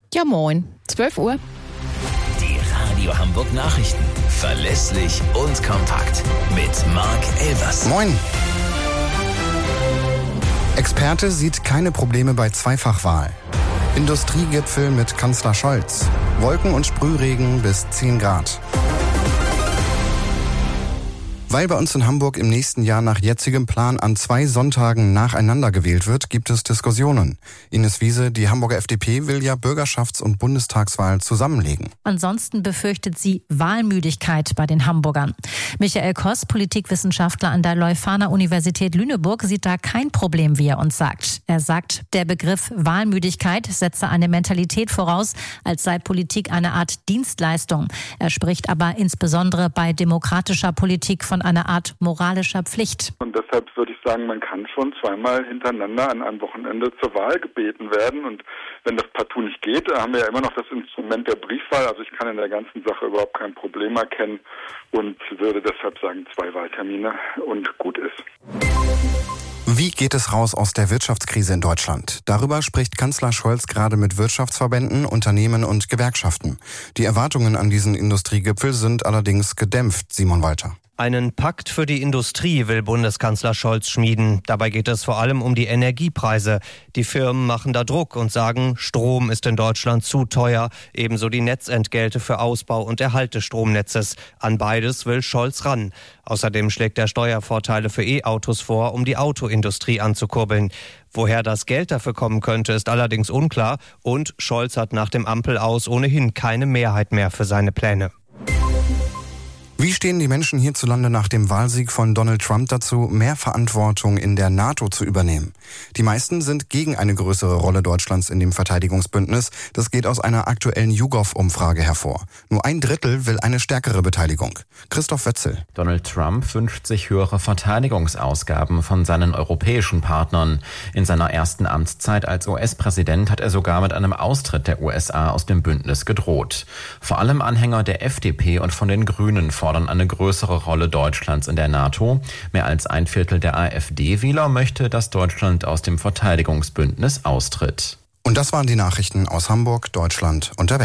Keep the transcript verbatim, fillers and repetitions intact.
Ja, moin. zwölf Uhr. Die Radio Hamburg Nachrichten. Verlässlich und kompakt. Mit Marc Elvers. Moin. Experte sieht keine Probleme bei Zweifachwahl. Industriegipfel mit Kanzler Scholz. Wolken und Sprühregen bis zehn Grad. Weil bei uns in Hamburg im nächsten Jahr nach jetzigem Plan an zwei Sonntagen nacheinander gewählt wird, gibt es Diskussionen. Ines Wiese, die Hamburger F D P, will ja Bürgerschafts- und Bundestagswahl zusammenlegen. Ansonsten befürchtet sie Wahlmüdigkeit bei den Hamburgern. Michael Koss, Politikwissenschaftler an der Leuphana-Universität Lüneburg, sieht da kein Problem, wie er uns sagt. Er sagt, der Begriff Wahlmüdigkeit setze eine Mentalität voraus, als sei Politik eine Art Dienstleistung. Er spricht aber insbesondere bei demokratischer Politik von einer Art moralischer Pflicht. Und deshalb würde ich sagen, man kann schon zweimal hintereinander an einem Wochenende zur Wahl gebeten werden. Und wenn das partout nicht geht, haben wir ja immer noch das Instrument der Briefwahl. Also ich kann in der ganzen Sache überhaupt kein Problem erkennen und würde deshalb sagen, zwei Wahltermine und gut ist. Wie geht es raus aus der Wirtschaftskrise in Deutschland? Darüber spricht Kanzler Scholz gerade mit Wirtschaftsverbänden, Unternehmen und Gewerkschaften. Die Erwartungen an diesen Industriegipfel sind allerdings gedämpft, Simon Walter. Einen Pakt für die Industrie will Bundeskanzler Scholz schmieden. Dabei geht es vor allem um die Energiepreise. Die Firmen machen da Druck und sagen, Strom ist in Deutschland zu teuer. Ebenso die Netzentgelte für Ausbau und Erhalt des Stromnetzes. An beides will Scholz ran. Außerdem schlägt er Steuervorteile für E-Autos vor, um die Autoindustrie anzukurbeln. Woher das Geld dafür kommen könnte, ist allerdings unklar. Und Scholz hat nach dem Ampelaus ohnehin keine Mehrheit mehr für seine Pläne. Wie stehen die Menschen hierzulande nach dem Wahlsieg von Donald Trump dazu, mehr Verantwortung in der NATO zu übernehmen? Die meisten sind gegen eine größere Rolle Deutschlands in dem Verteidigungsbündnis. Das geht aus einer aktuellen YouGov-Umfrage hervor. Nur ein Drittel will eine stärkere Beteiligung. Christoph Wetzel. Donald Trump wünscht sich höhere Verteidigungsausgaben von seinen europäischen Partnern. In seiner ersten Amtszeit als U S-Präsident hat er sogar mit einem Austritt der U S A aus dem Bündnis gedroht. Vor allem Anhänger der F D P und von den Grünen fordern eine größere Rolle Deutschlands in der NATO. Mehr als ein Viertel der AfD-Wähler möchte, dass Deutschland aus dem Verteidigungsbündnis austritt. Und das waren die Nachrichten aus Hamburg, Deutschland und der Welt.